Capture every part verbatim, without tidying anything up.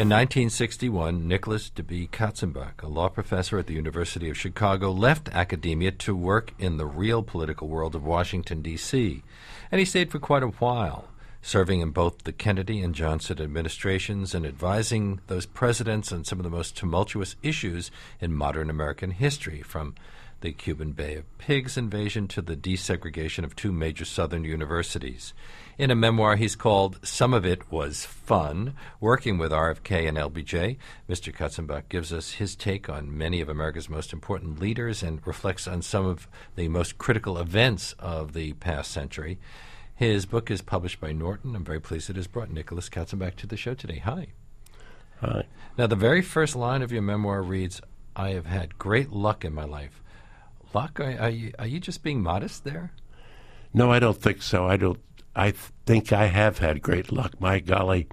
In nineteen sixty-one, Nicholas D B. Katzenbach, a law professor at the University of Chicago, left academia to work in the real political world of Washington, D C, and he stayed for quite a while, serving in both the Kennedy and Johnson administrations and advising those presidents on some of the most tumultuous issues in modern American history, from the Cuban Bay of Pigs invasion to the desegregation of two major Southern universities. In a memoir he's called Some of It Was Fun, Working with R F K and L B J, Mister Katzenbach gives us his take on many of America's most important leaders and reflects on some of the most critical events of the past century. His book is published by Norton. I'm very pleased it has brought Nicholas Katzenbach to the show today. Hi. Hi. Now, the very first line of your memoir reads, "I have had great luck in my life." Luck? Are, are, you, are you just being modest there? No, I don't think so. I don't. I th- think I have had great luck. My golly,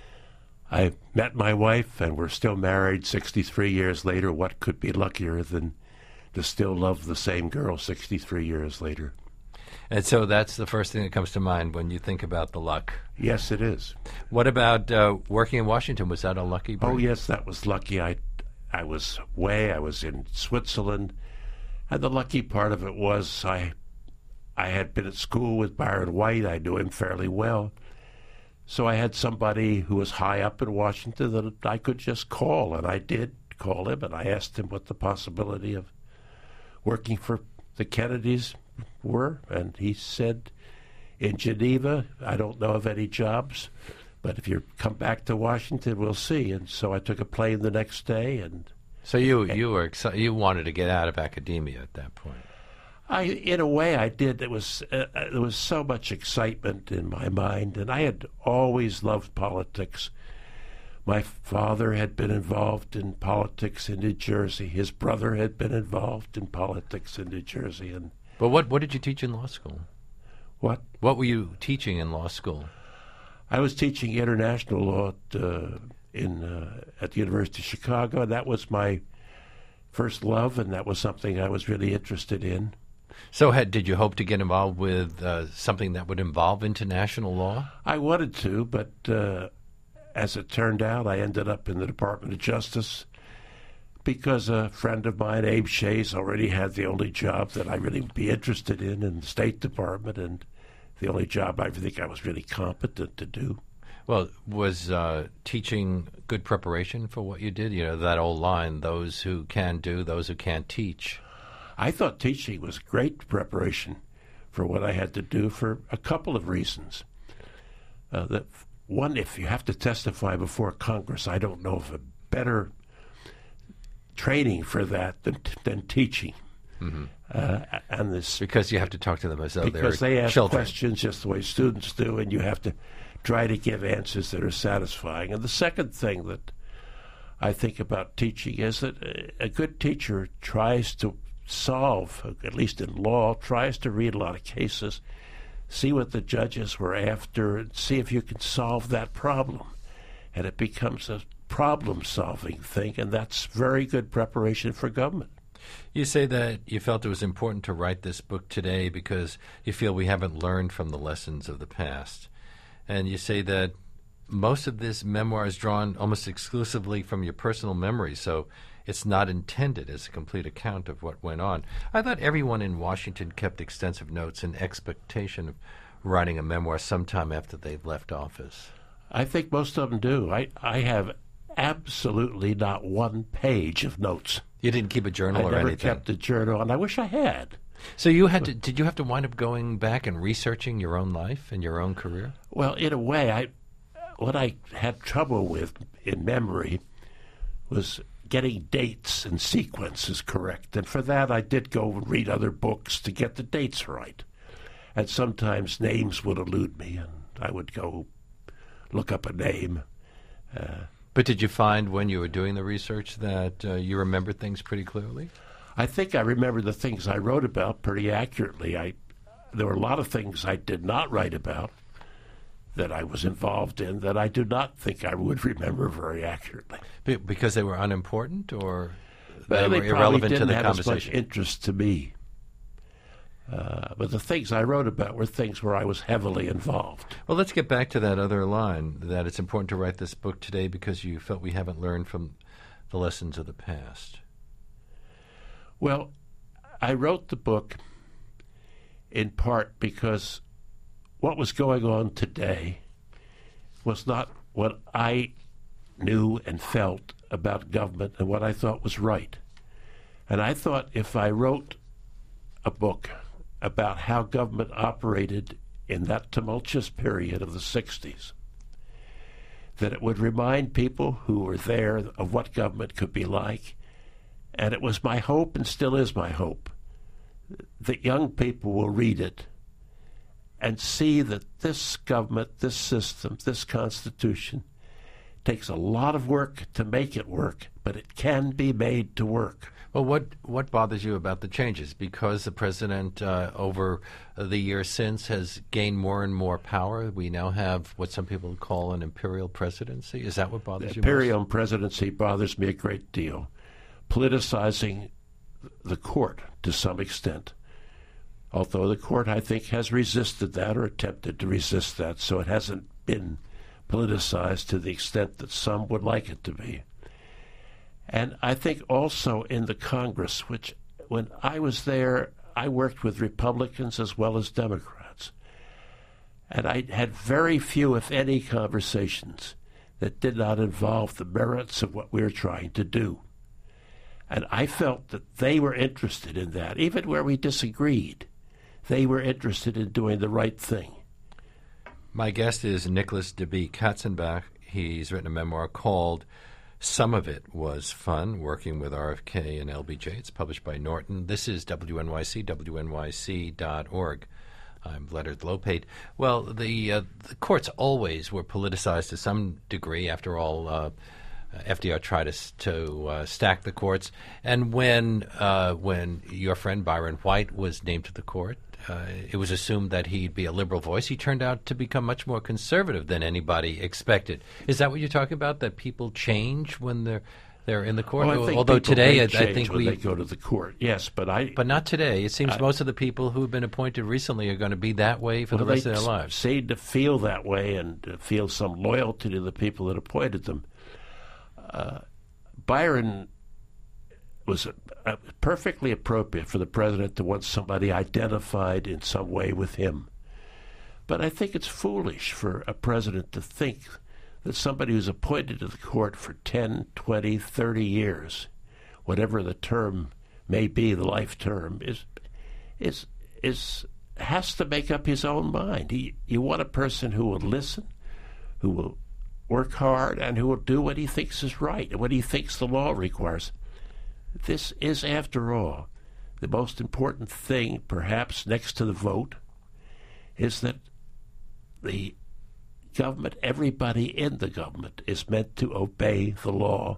I met my wife and we're still married sixty-three years later. What could be luckier than to still love the same girl sixty-three years later? And so that's the first thing that comes to mind when you think about the luck. Yes, it is. What about uh, working in Washington? Was that a lucky break? Oh, yes, that was lucky. I, I was away. I was in Switzerland. And the lucky part of it was I I had been at school with Byron White. I knew him fairly well. So I had somebody who was high up in Washington that I could just call, and I did call him, and I asked him what the possibility of working for the Kennedys were, and he said, in Geneva, I don't know of any jobs, but if you come back to Washington, we'll see. And so I took a plane the next day. And so you you were exci- you wanted to get out of academia at that point. I, in a way, I did. It was uh, there was so much excitement in my mind, and I had always loved politics. My father had been involved in politics in New Jersey. His brother had been involved in politics in New Jersey. And but what what did you teach in law school? What? What were you teaching in law school? I was teaching international law at, uh, in uh, at the University of Chicago. That was my first love, and that was something I was really interested in. So had, did you hope to get involved with uh, something that would involve international law? I wanted to, but uh, as it turned out, I ended up in the Department of Justice because a friend of mine, Abe Shays, already had the only job that I really would be interested in in the State Department, and the only job I think I was really competent to do. Well, was uh, teaching good preparation for what you did? You know, that old line, those who can do, those who can't teach. I thought teaching was great preparation for what I had to do for a couple of reasons. Uh, that one, if you have to testify before Congress, I don't know of a better training for that than than teaching. Mm-hmm. Uh, and this because you have to talk to them as though they're because they ask children. questions just the way students do, and you have to try to give answers that are satisfying. And the second thing that I think about teaching is that a good teacher tries to solve, at least in law, tries to read a lot of cases, see what the judges were after, and see if you can solve that problem. And it becomes a problem-solving thing, and that's very good preparation for government. You say that you felt it was important to write this book today because you feel we haven't learned from the lessons of the past. And you say that most of this memoir is drawn almost exclusively from your personal memories, so it's not intended as a complete account of what went on. I thought everyone in Washington kept extensive notes in expectation of writing a memoir sometime after they've left office. I think most of them do. I, I have absolutely not one page of notes. You didn't keep a journal I or never anything? kept a journal, and I wish I had. So you had to? Did you have to wind up going back and researching your own life and your own career? Well, in a way, I what I had trouble with in memory was getting dates and sequences correct. And for that, I did go and read other books to get the dates right. And sometimes names would elude me, and I would go look up a name. Uh, but did you find when you were doing the research that uh, you remembered things pretty clearly? I think I remember the things I wrote about pretty accurately. I there were a lot of things I did not write about that I was involved in that I do not think I would remember very accurately. Be- because they were unimportant, or well, they, they were probably irrelevant didn't to the have conversation? as much interest to me. Uh, but the things I wrote about were things where I was heavily involved. Well, let's get back to that other line, that it's important to write this book today because you felt we haven't learned from the lessons of the past. Well, I wrote the book in part because what was going on today was not what I knew and felt about government and what I thought was right. And I thought if I wrote a book about how government operated in that tumultuous period of the sixties, that it would remind people who were there of what government could be like. And it was my hope, and still is my hope, that young people will read it and see that this government, this system, this Constitution takes a lot of work to make it work, but it can be made to work. Well, what what bothers you about the changes? Because the president, uh, over the years since, has gained more and more power. We now have what some people call an imperial presidency. Is that what bothers the you imperial most? presidency bothers me a great deal. Politicizing the court to some extent. Although the court, I think, has resisted that or attempted to resist that, so it hasn't been politicized to the extent that some would like it to be. And I think also in the Congress, which when I was there, I worked with Republicans as well as Democrats. And I had very few, if any, conversations that did not involve the merits of what we were trying to do. And I felt that they were interested in that, even where we disagreed. They were interested in doing the right thing. My guest is Nicholas D B Katzenbach. He's written a memoir called Some of It Was Fun, Working with R F K and L B J. It's published by Norton. This is W N Y C, W N Y C dot org. I'm Leonard Lopate. Well, the, uh, the courts always were politicized to some degree. After all, uh, F D R tried to, to uh, stack the courts. And when uh, when your friend Byron White was named to the court, uh, it was assumed that he'd be a liberal voice. He turned out to become much more conservative than anybody expected. Is that what you're talking about, that people change when they're they're in the court? Well, I think Although people today, may I, I change think when we they go to the court. Yes, but I. But not today. It seems I, most of the people who have been appointed recently are going to be that way for well, the rest they of their lives. Seem to feel that way and to feel some loyalty to the people that appointed them. Uh, Byron was uh, perfectly appropriate for the president to want somebody identified in some way with him. But I think it's foolish for a president to think that somebody who's appointed to the court for ten, twenty, thirty years, whatever the term may be, the life term, is is is has to make up his own mind. He, you want a person who will listen, who will work hard, and who will do what he thinks is right and what he thinks the law requires. This is, after all, the most important thing, perhaps next to the vote, is that the government, everybody in the government, is meant to obey the law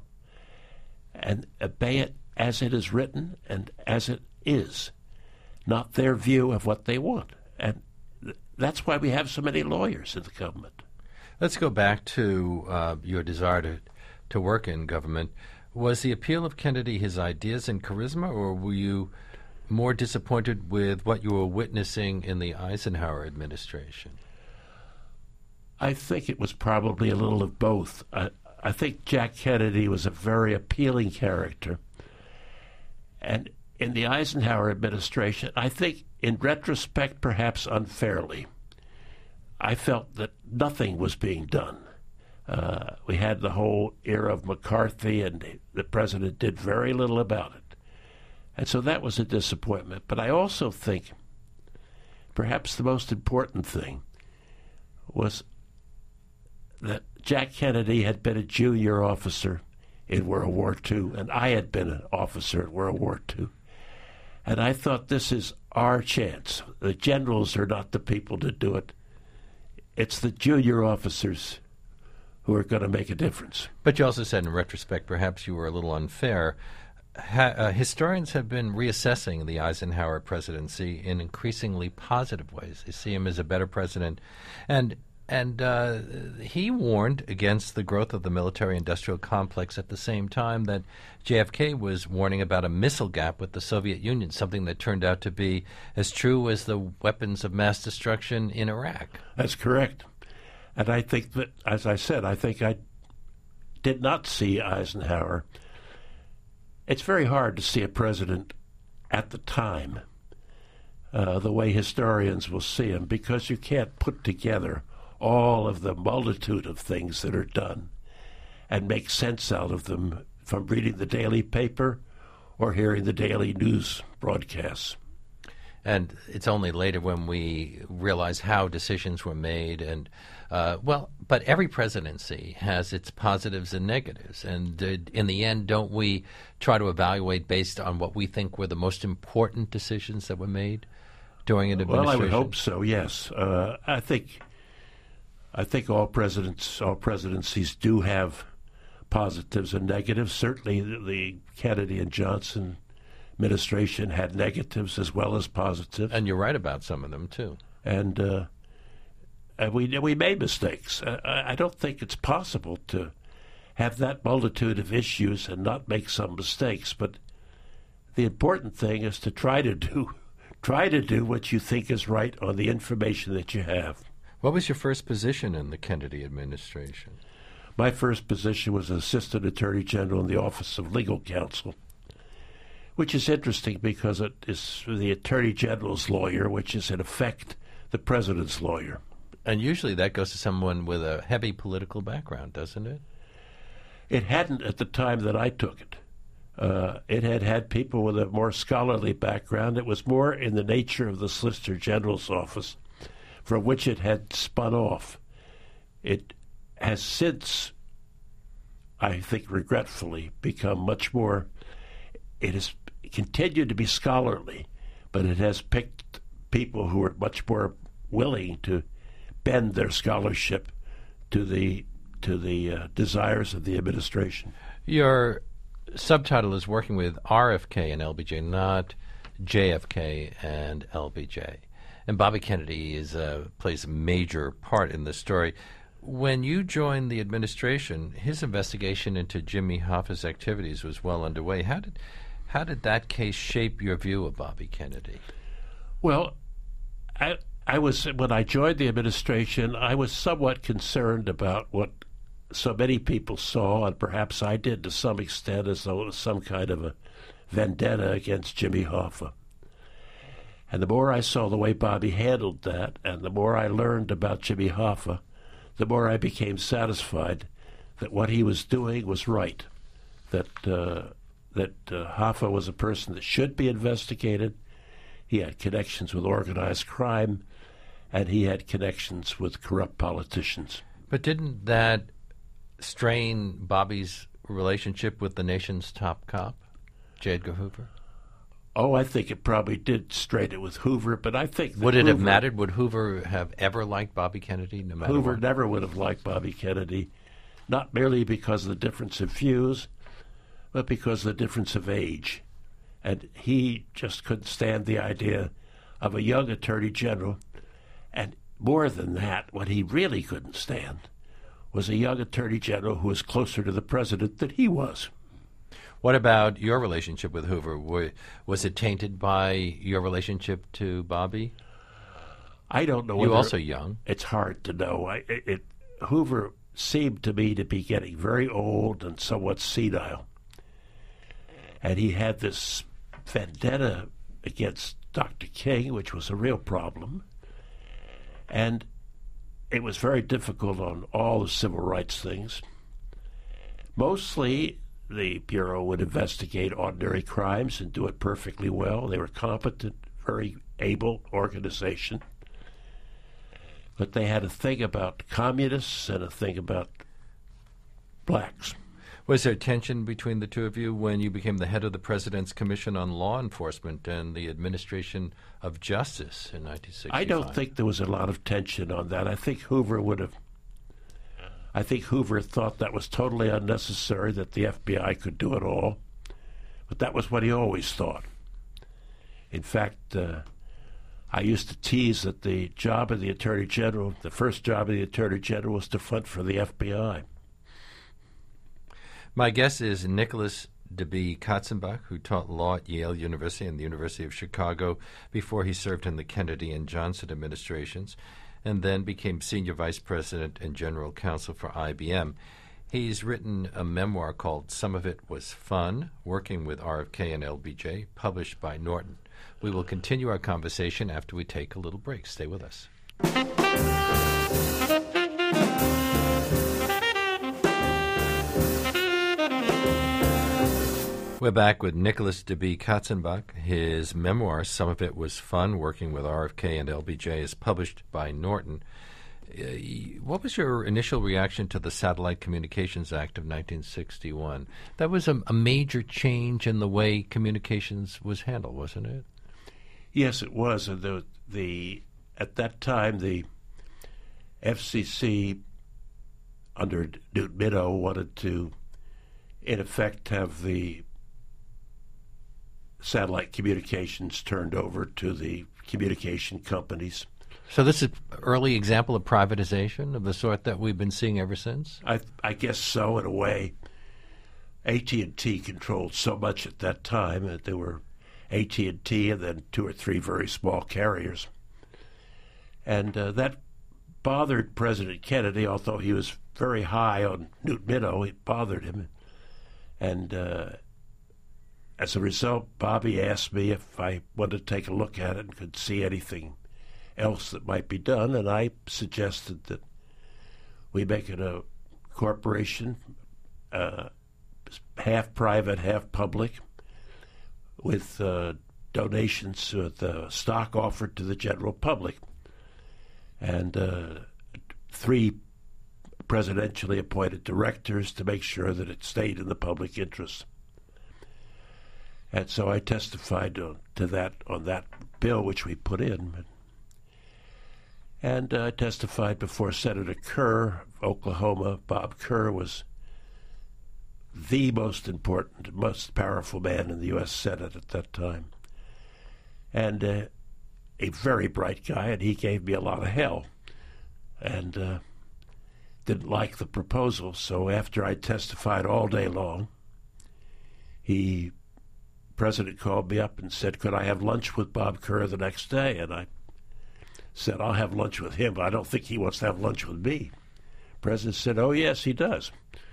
and obey it as it is written and as it is, not their view of what they want. And th- that's why we have so many lawyers in the government. Let's go back to uh, your desire to, to work in government. Was the appeal of Kennedy his ideas and charisma, or were you more disappointed with what you were witnessing in the Eisenhower administration? I think it was probably a little of both. I, I think Jack Kennedy was a very appealing character. And in the Eisenhower administration, I think in retrospect, perhaps unfairly, I felt that nothing was being done. Uh, we had the whole era of McCarthy, and the president did very little about it. And so that was a disappointment. But I also think perhaps the most important thing was that Jack Kennedy had been a junior officer in World War Two, and I had been an officer in World War Two. And I thought, this is our chance. The generals are not the people to do it. It's the junior officers who are going to make a difference. But you also said in retrospect perhaps you were a little unfair. Ha- uh, historians have been reassessing the Eisenhower presidency in increasingly positive ways. They see him as a better president. And And uh, he warned against the growth of the military-industrial complex at the same time that J F K was warning about a missile gap with the Soviet Union, something that turned out to be as true as the weapons of mass destruction in Iraq. That's correct. And I think that, as I said, I think I did not see Eisenhower. It's very hard to see a president at the time, uh, the way historians will see him, because you can't put together all of the multitude of things that are done and make sense out of them from reading the daily paper or hearing the daily news broadcasts. And it's only later when we realize how decisions were made. And, uh, well, but every presidency has its positives and negatives. And uh, in the end, don't we try to evaluate based on what we think were the most important decisions that were made during an administration? Well, I would hope so, yes. Uh, I think... I think all presidents, all presidencies do have positives and negatives. Certainly, the Kennedy and Johnson administration had negatives as well as positives. And you're right about some of them too. And, uh, and we we made mistakes. I, I don't think it's possible to have that multitude of issues and not make some mistakes. But the important thing is to try to do try to do what you think is right on the information that you have. What was your first position in the Kennedy administration? My first position was Assistant Attorney General in the Office of Legal Counsel, which is interesting because it is the Attorney General's lawyer, which is in effect the President's lawyer. And usually that goes to someone with a heavy political background, doesn't it? It hadn't at the time that I took it. Uh, it had had people with a more scholarly background. It was more in the nature of the Solicitor General's office, from which it had spun off. It has since, I think regretfully, become much more, it has continued to be scholarly, but it has picked people who are much more willing to bend their scholarship to the to the uh, desires of the administration. Your subtitle is working with R F K and L B J, not J F K and L B J. And Bobby Kennedy is uh, plays a major part in this story. When you joined the administration, his investigation into Jimmy Hoffa's activities was well underway. How did how did that case shape your view of Bobby Kennedy? Well, I I was when I joined the administration, I was somewhat concerned about what so many people saw, and perhaps I did to some extent, as though it was some kind of a vendetta against Jimmy Hoffa. And the more I saw the way Bobby handled that, and the more I learned about Jimmy Hoffa, the more I became satisfied that what he was doing was right, that uh, that uh, Hoffa was a person that should be investigated. He had connections with organized crime, and he had connections with corrupt politicians. But didn't that strain Bobby's relationship with the nation's top cop, J. Edgar Hoover? Oh, I think it probably did strain it with Hoover, but I think that would it Hoover, have mattered? Would Hoover have ever liked Bobby Kennedy? No matter Hoover what? never would have liked Bobby Kennedy, not merely because of the difference of views, but because of the difference of age. And he just couldn't stand the idea of a young attorney general. And more than that, what he really couldn't stand was a young attorney general who was closer to the president than he was. What about your relationship with Hoover? Were, was it tainted by your relationship to Bobby? I don't know. You whether also young. It's hard to know. I, it, it, Hoover seemed to me to be getting very old and somewhat senile. And he had this vendetta against Doctor King, which was a real problem. And it was very difficult on all the civil rights things. Mostly, the Bureau would investigate ordinary crimes and do it perfectly well. They were competent, very able organization. But they had a thing about communists and a thing about blacks. Was there tension between the two of you when you became the head of the President's Commission on Law Enforcement and the Administration of Justice in nineteen sixty-five? I don't think there was a lot of tension on that. I think Hoover would have I think Hoover thought that was totally unnecessary, that the F B I could do it all. But that was what he always thought. In fact, uh, I used to tease that the job of the Attorney General, the first job of the Attorney General, was to front for the F B I. My guest is Nicholas DeB. Katzenbach, who taught law at Yale University and the University of Chicago before he served in the Kennedy and Johnson administrations, and then became Senior Vice President and General Counsel for I B M. He's written a memoir called Some of It Was Fun, Working with R F K and L B J, published by Norton. We will continue our conversation after we take a little break. Stay with us. We're back with Nicholas DeB. Katzenbach. His memoir, Some of It Was Fun, Working with R F K and L B J, is published by Norton. Uh, what was your initial reaction to the Satellite Communications Act of nineteen sixty-one? That was a, a major change in the way communications was handled, wasn't it? Yes, it was. And the, the at that time, the F C C under Newt Minow wanted to, in effect, have the satellite communications turned over to the communication companies. So this is an early example of privatization of the sort that we've been seeing ever since? I, I guess so, in a way. A T and T controlled so much at that time that there were A T and T and then two or three very small carriers. And uh, that bothered President Kennedy, although he was very high on Newt Minow. It bothered him. And uh, as a result, Bobby asked me if I wanted to take a look at it and could see anything else that might be done, and I suggested that we make it a corporation, uh, half private, half public, with uh, donations with uh, stock offered to the general public, and uh, three presidentially appointed directors to make sure that it stayed in the public interest. And so I testified to, to that on that bill, which we put in. And I uh, testified before Senator Kerr of Oklahoma. Bob Kerr was the most important, most powerful man in the U S Senate at that time. And uh, a very bright guy, and he gave me a lot of hell. And uh, didn't like the proposal, so after I testified all day long, he, President called me up and said, could I have lunch with Bob Kerr the next day? And I said, I'll have lunch with him, but I don't think he wants to have lunch with me. President said, oh, yes, he does.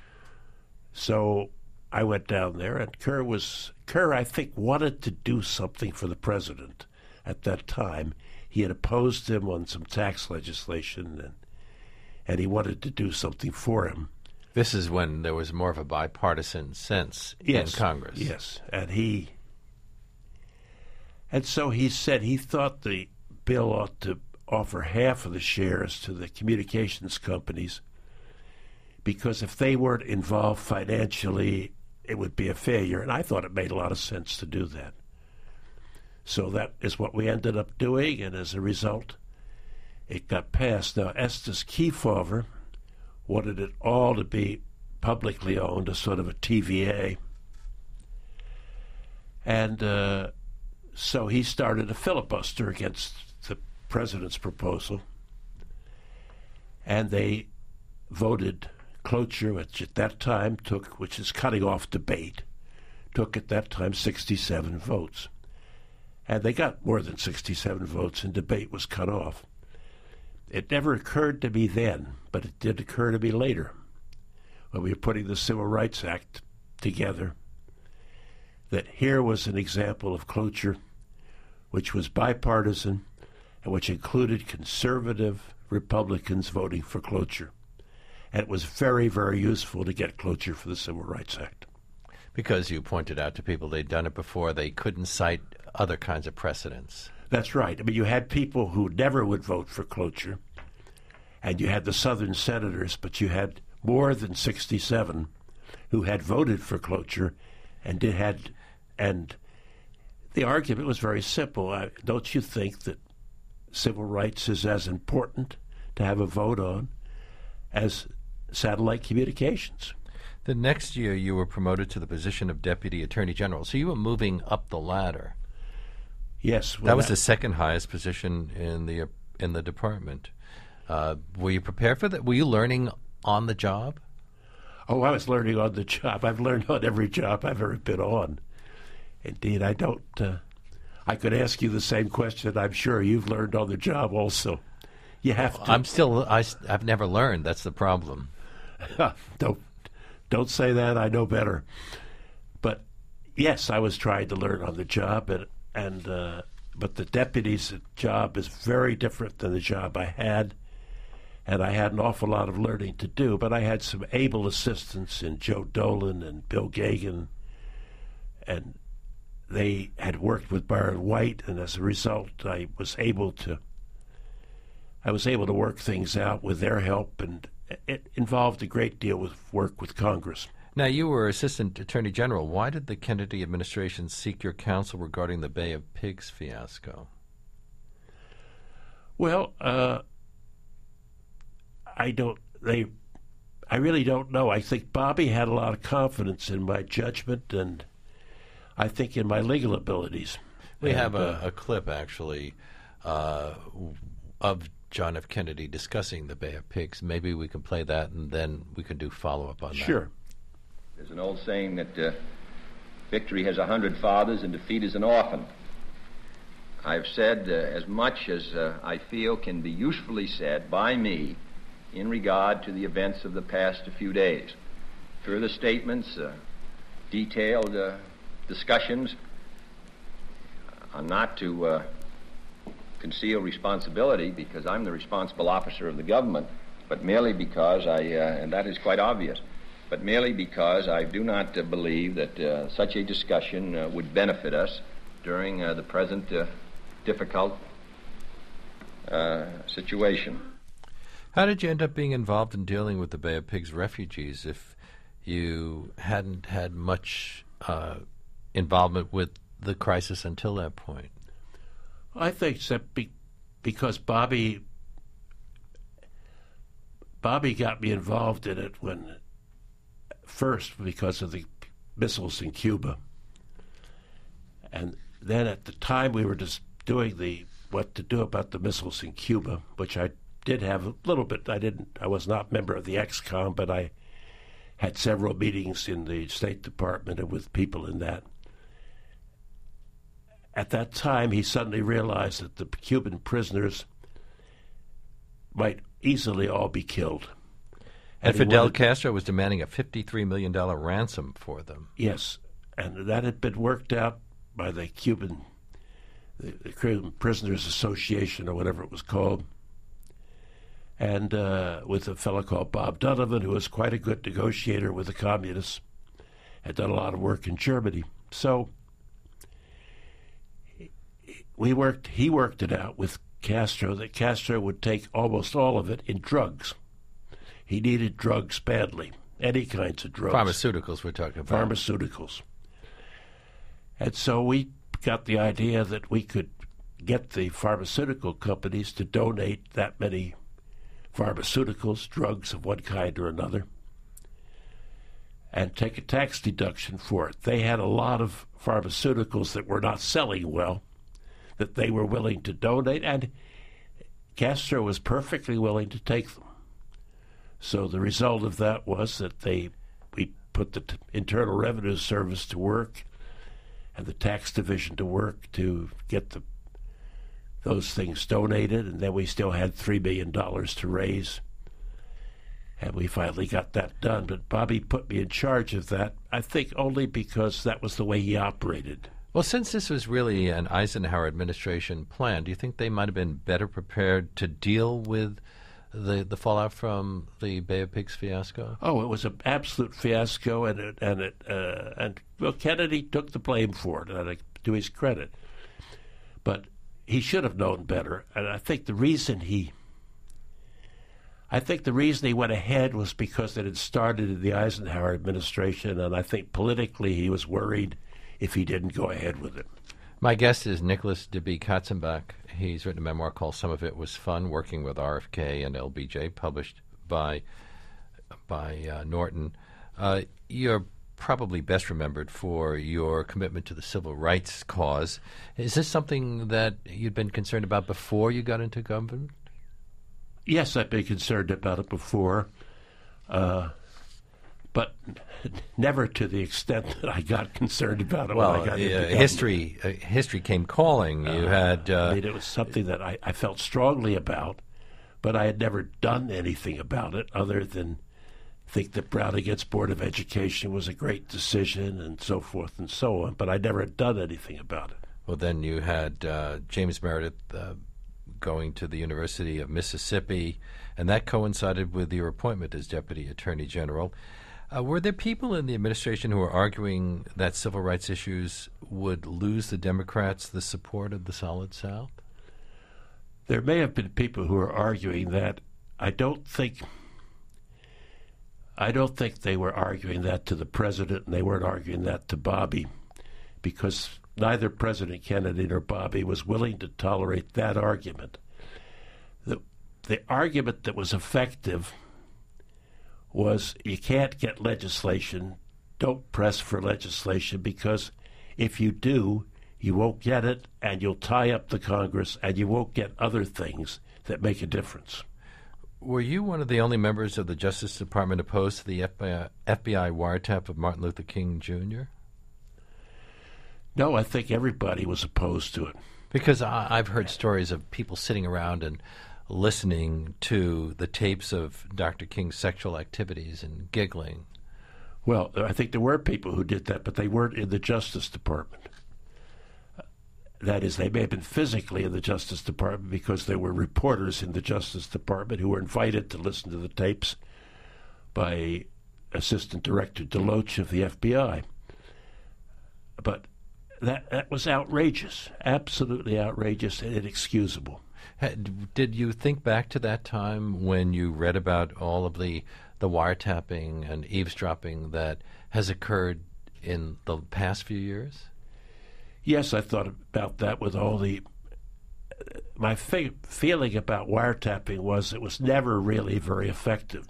So I went down there, and Kerr was, Kerr, I think, wanted to do something for the president at that time. He had opposed him on some tax legislation, and, and he wanted to do something for him. This is when there was more of a bipartisan sense yes, in Congress. Yes, and he, and so he said he thought the bill ought to offer half of the shares to the communications companies, because if they weren't involved financially, it would be a failure. And I thought it made a lot of sense to do that. So that is what we ended up doing, and as a result, it got passed. Now, Estes Kefauver wanted it all to be publicly owned, a sort of a T V A. And uh, so he started a filibuster against the president's proposal, and they voted cloture, which at that time took, which is cutting off debate, took at that time sixty-seven votes. And they got more than sixty-seven votes, and debate was cut off. It never occurred to me then, but it did occur to me later, when we were putting the Civil Rights Act together, that here was an example of cloture which was bipartisan and which included conservative Republicans voting for cloture. And it was very, very useful to get cloture for the Civil Rights Act. Because you pointed out to people they'd done it before, they couldn't cite other kinds of precedents. That's right. I mean, you had people who never would vote for cloture, and you had the Southern senators, but you had more than sixty-seven who had voted for cloture, and did had, and the argument was very simple. I, don't you think that civil rights is as important to have a vote on as satellite communications? The next year, you were promoted to the position of Deputy Attorney General, so you were moving up the ladder. Yes. Well, that was that, the second highest position in the in the department. Uh, were you prepared for that? Were you learning on the job? Oh, I was learning on the job. I've learned on every job I've ever been on. Indeed, I don't. Uh, I could ask you the same question. I'm sure you've learned on the job also. You have to. I'm still. I, I've never learned. That's the problem. don't don't say that. I know better. But yes, I was trying to learn on the job, and and uh, but the deputy's job is very different than the job I had. And I had an awful lot of learning to do, but I had some able assistants in Joe Dolan and Bill Gagan, and they had worked with Byron White, and as a result, I was able to. I was able to work things out with their help, and it involved a great deal of work with Congress. Now, you were Assistant Attorney General. Why did the Kennedy administration seek your counsel regarding the Bay of Pigs fiasco? Well. Uh, I don't, they, I really don't know. I think Bobby had a lot of confidence in my judgment and I think in my legal abilities. We and, have a, uh, a clip, actually, uh, of John F. Kennedy discussing the Bay of Pigs. Maybe we can play that and then we can do follow-up on that. Sure. There's an old saying that uh, victory has a hundred fathers and defeat is an orphan. I've said uh, as much as uh, I feel can be usefully said by me in regard to the events of the past few days. Further statements, uh, detailed uh, discussions are not to uh, conceal responsibility because I'm the responsible officer of the government, but merely because I, uh, and that is quite obvious, but merely because I do not uh, believe that uh, such a discussion uh, would benefit us during uh, the present uh, difficult uh, situation. How did you end up being involved in dealing with the Bay of Pigs refugees if you hadn't had much uh, involvement with the crisis until that point? I think that be, because Bobby Bobby got me involved in it when first because of the missiles in Cuba, and then at the time we were just doing the what to do about the missiles in Cuba, which I did have a little bit. I didn't. I was not a member of the X COM, but I had several meetings in the State Department and with people in that. At that time, he suddenly realized that the Cuban prisoners might easily all be killed. And, and Fidel wanted, Castro was demanding a fifty-three million dollars ransom for them. Yes, and that had been worked out by the Cuban, the, the Cuban Prisoners Association or whatever it was called, and uh, with a fellow called Bob Donovan, who was quite a good negotiator with the communists, had done a lot of work in Germany. So we worked. He worked it out with Castro that Castro would take almost all of it in drugs. He needed drugs badly, any kinds of drugs. Pharmaceuticals we're talking about. Pharmaceuticals. And so we got the idea that we could get the pharmaceutical companies to donate that many pharmaceuticals, drugs of one kind or another, and take a tax deduction for it. They had a lot of pharmaceuticals that were not selling well that they were willing to donate, and Castro was perfectly willing to take them. So the result of that was that they we put the t- Internal Revenue Service to work and the tax division to work to get the those things donated, and then we still had three million dollars to raise. And we finally got that done. But Bobby put me in charge of that, I think only because that was the way he operated. Well, since this was really an Eisenhower administration plan, do you think they might have been better prepared to deal with the the fallout from the Bay of Pigs fiasco? Oh, it was an absolute fiasco, and it, and it uh, and well, Kennedy took the blame for it, and to his credit. But he should have known better, and I think the reason he, I think the reason he went ahead was because it had started in the Eisenhower administration, and I think politically he was worried if he didn't go ahead with it. My guest is Nicholas D B Katzenbach. He's written a memoir called Some of It Was Fun, Working with R F K and L B J, published by by uh, Norton. Uh, your probably best remembered for your commitment to the civil rights cause. Is this something that you'd been concerned about before you got into government? Yes, I've been concerned about it before, uh, but never to the extent that I got concerned about it well, when I got uh, into government. history, uh, history came calling. You Uh, had... Uh, I mean, it was something that I, I felt strongly about, but I had never done anything about it other than think that Brown against Board of Education was a great decision and so forth and so on, but I never had done anything about it. Well, then you had uh, James Meredith uh, going to the University of Mississippi, and that coincided with your appointment as Deputy Attorney General. Uh, were there people in the administration who were arguing that civil rights issues would lose the Democrats the support of the Solid South? There may have been people who were arguing that. I don't think... I don't think they were arguing that to the president, and they weren't arguing that to Bobby, because neither President Kennedy nor Bobby was willing to tolerate that argument. The, the argument that was effective was you can't get legislation, don't press for legislation, because if you do, you won't get it, and you'll tie up the Congress, and you won't get other things that make a difference. Were you one of the only members of the Justice Department opposed to the F B I, F B I wiretap of Martin Luther King Junior? No, I think everybody was opposed to it. Because I, I've heard stories of people sitting around and listening to the tapes of Doctor King's sexual activities and giggling. Well, I think there were people who did that, but they weren't in the Justice Department. That is, they may have been physically in the Justice Department because there were reporters in the Justice Department who were invited to listen to the tapes by Assistant Director DeLoach of the F B I. But that that was outrageous, absolutely outrageous and inexcusable. Did you think back to that time when you read about all of the, the wiretapping and eavesdropping that has occurred in the past few years? Yes, I thought about that with all the... My fe- feeling about wiretapping was it was never really very effective.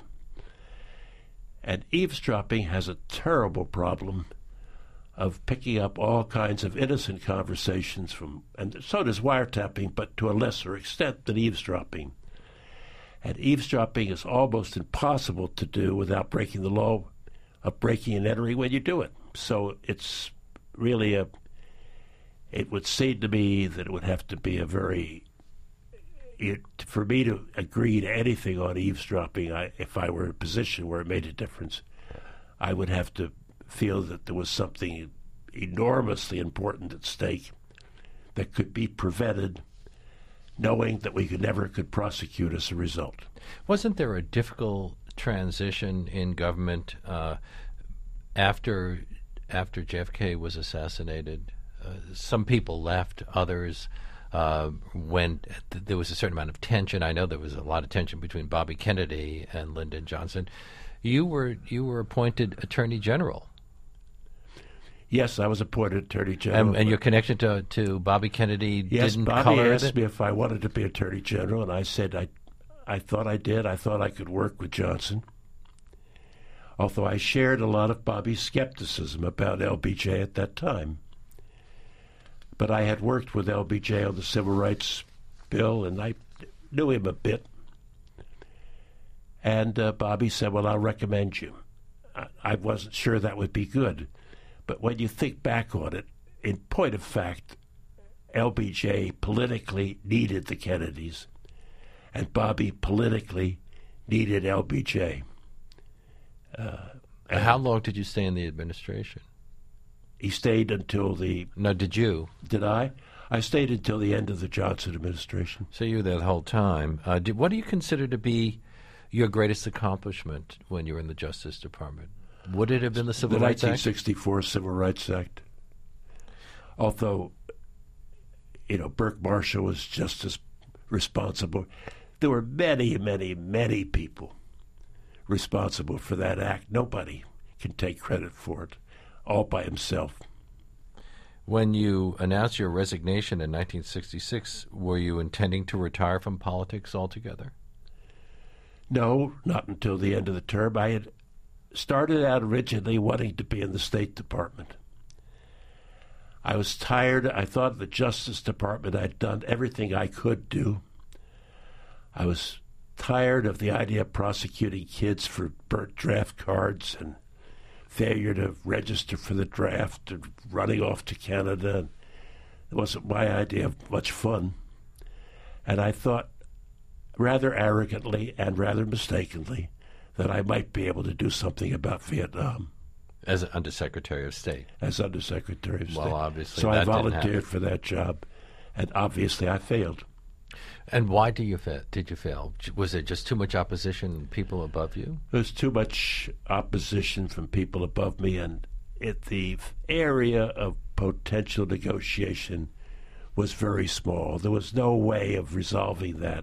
And eavesdropping has a terrible problem of picking up all kinds of innocent conversations from... And so does wiretapping, but to a lesser extent than eavesdropping. And eavesdropping is almost impossible to do without breaking the law of breaking and entering when you do it. So it's really a... It would seem to me that it would have to be a very, it, for me to agree to anything on eavesdropping, I, if I were in a position where it made a difference, I would have to feel that there was something enormously important at stake that could be prevented, knowing that we could never could prosecute as a result. Wasn't there a difficult transition in government uh, after after J F K was assassinated? Uh, some people left, others uh, went. Th- there was a certain amount of tension. I know there was a lot of tension between Bobby Kennedy and Lyndon Johnson. You were you were appointed Attorney General. Yes, I was appointed Attorney General. And, and your connection to, to Bobby Kennedy yes, didn't Bobby color asked it? me if I wanted to be Attorney General, and I said I, I thought I did. I thought I could work with Johnson. Although I shared a lot of Bobby's skepticism about L B J at that time. But I had worked with L B J on the Civil Rights Bill, and I knew him a bit. And uh, Bobby said, well, I'll recommend you. I, I wasn't sure that would be good. But when you think back on it, in point of fact, L B J politically needed the Kennedys, and Bobby politically needed L B J. Uh, How long did you stay in the administration? He stayed until the... No, did you? Did I? I stayed until the end of the Johnson administration. So you were there the whole time. Uh, did, what do you consider to be your greatest accomplishment when you were in the Justice Department? Would it have been the Civil the Rights Act? nineteen sixty-four Civil Rights Act. Although, you know, Burke Marshall was just as responsible. There were many, many, many people responsible for that act. Nobody can take credit for it, all by himself. When you announced your resignation in nineteen sixty-six, were you intending to retire from politics altogether? No, not until the end of the term. I had started out originally wanting to be in the State Department. I was tired. I thought the Justice Department, I'd done everything I could do. I was tired of the idea of prosecuting kids for burnt draft cards and failure to register for the draft and running off to Canada. It wasn't my idea of much fun. And I thought, rather arrogantly and rather mistakenly, that I might be able to do something about Vietnam. As Undersecretary of State. As Undersecretary of State. Well, obviously so that I didn't volunteered happen. for that job, and obviously I failed. And why do you fa- did you fail? Was it just too much opposition, people above you? There was too much opposition from people above me, and it, the area of potential negotiation was very small. There was no way of resolving that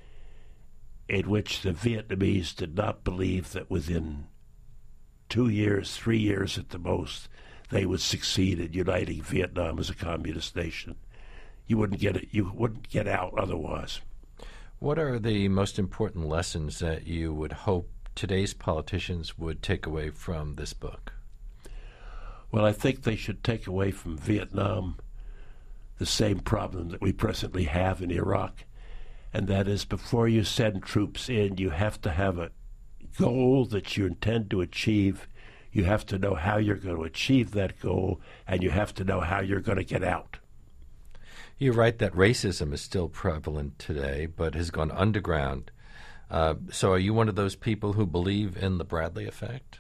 in which the Vietnamese did not believe that within two years, three years at the most, they would succeed in uniting Vietnam as a communist nation. You wouldn't get it. You wouldn't get out otherwise. What are the most important lessons that you would hope today's politicians would take away from this book? Well, I think they should take away from Vietnam the same problem that we presently have in Iraq, and that is before you send troops in, you have to have a goal that you intend to achieve. You have to know how you're going to achieve that goal, and you have to know how you're going to get out. You write that racism is still prevalent today, but has gone underground. Uh, so are you one of those people who believe in the Bradley effect?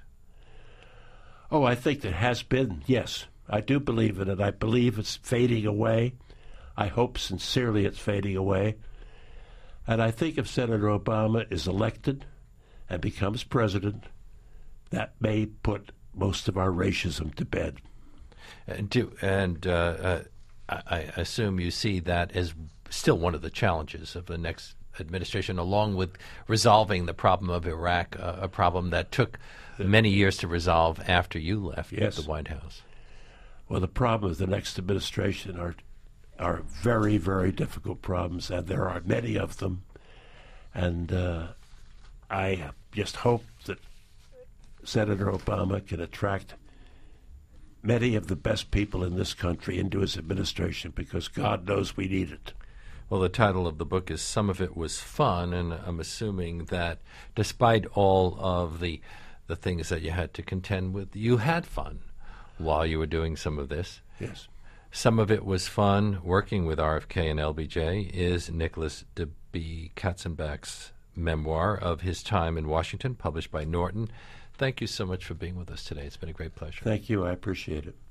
Oh, I think there has been, yes. I do believe in it. I believe it's fading away. I hope sincerely it's fading away. And I think if Senator Obama is elected and becomes president, that may put most of our racism to bed. And, do, and uh, uh, I assume you see that as still one of the challenges of the next administration, along with resolving the problem of Iraq, uh, a problem that took many years to resolve after you left yes. the White House. Well, the problem of the next administration are are very, very difficult problems, and there are many of them. And uh, I just hope that Senator Obama can attract many of the best people in this country into his administration, because God knows we need it. Well, the title of the book is Some of It Was Fun, and I'm assuming that despite all of the the things that you had to contend with, you had fun while you were doing some of this. Yes. Some of It Was Fun. Working with R F K and L B J is Nicholas de B. Katzenbach's memoir of his time in Washington, published by Norton. Thank you so much for being with us today. It's been a great pleasure. Thank you. I appreciate it.